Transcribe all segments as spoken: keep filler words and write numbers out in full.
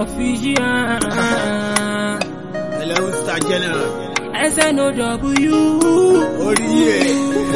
official. Hello, Star General. S N O W. Oh yeah.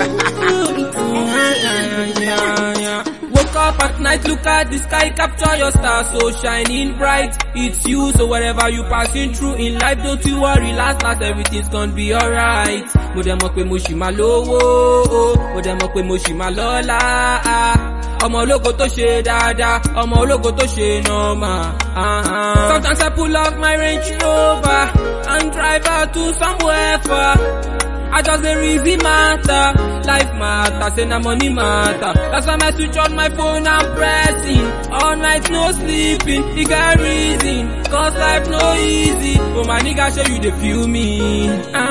Woke up at night, look at the sky, capture your star so shining bright. It's you, so whatever you passing through in life, don't you worry, last last everything's gonna be alright. Mo dem mọ̀ pé mo ṣì máa lówó, mo dem mọ̀ pé mo ṣì máa lọ́lá. Ọmọ ológo tó ṣe dáadáa, ọmọ ológo tó ṣe normal. Sometimes I pull off my Range Rover and drive out to somewhere far. I just a easy matter, life matter, say na money matter. That's why I switch on my phone and pressing, all night no sleeping, you got reason, cause life no easy. Oh my nigga, show you the feel me. Ah,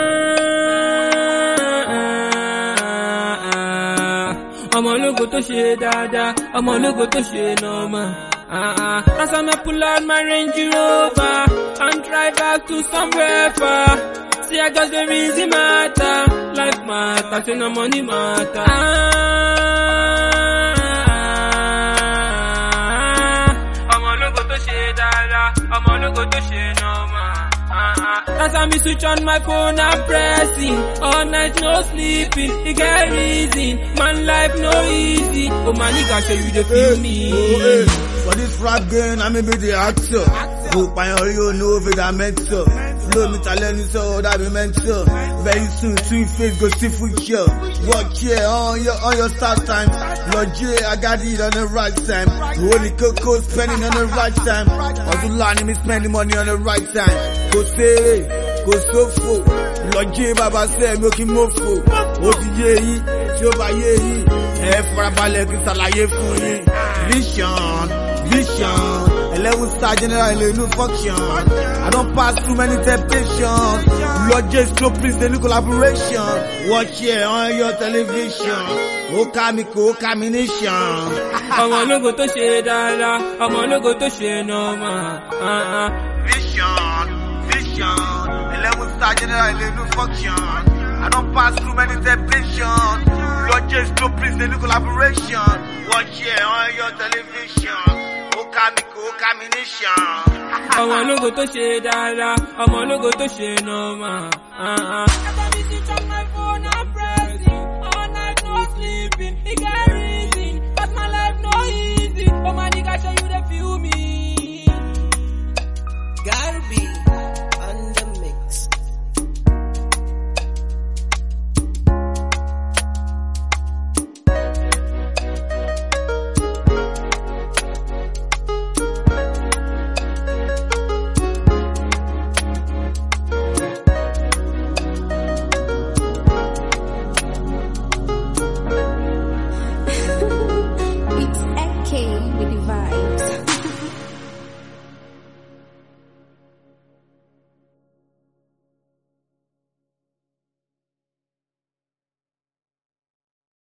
ah, ah. Ọmọ ológo tó ṣe dáadáa, ọmọ ológo tó ṣe normal. Ah, ah. That's why I pull out my Range Rover and drive out to somewhere far. See, I just the reason matter, life matter, say no money matter. I'm a logo to shade, I'm a logo to shade, no man. That's how me switch on my phone and pressing, all night no sleeping, you get reason, man life no easy. Oh man, nigga, show you the feel me. Oh, hey. For this rap game, I may be the actor. Hope I already know if I meant so. Flow me talent so that be meant so. Very soon, sweet face go see future. Work here on your on your start time. Lord J, I got it on the right time. Holy cocoa spending on the right time. Odulani me spending money on the right time. Go say, go so full. Lord J, Baba say making mofo. Oti ye yi, tí ó bá yé yi. Ẹ farabalẹ̀ kí ṣàlàyé fún yín. Vision, vision. Eleven Star General in a new function. I don't pass through many temptations. Lord just so please the new collaboration. Watch here on your television. Okamiko, Okamination. Ọmọ ológo tó ṣe dáadáa, ọmọ ológo tó ṣe normal. Vision, vision. Eleven Star General in a new function. I don't pass through many temptations. Lord just so please the new collaboration. Watch here on your television. Okamiko, Okamination. Ọmọ ológo tó ṣe dáadáa, ọmọ ológo tó ṣe normal.